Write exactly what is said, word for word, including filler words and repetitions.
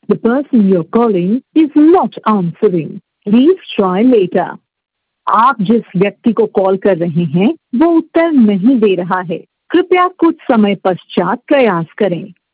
The person you're calling is not answering. Please try later. आप जिस व्यक्ति को कॉल कर रहे हैं वो उत्तर नहीं दे रहा है। कृपया कुछ समय पश्चात प्रयास करें।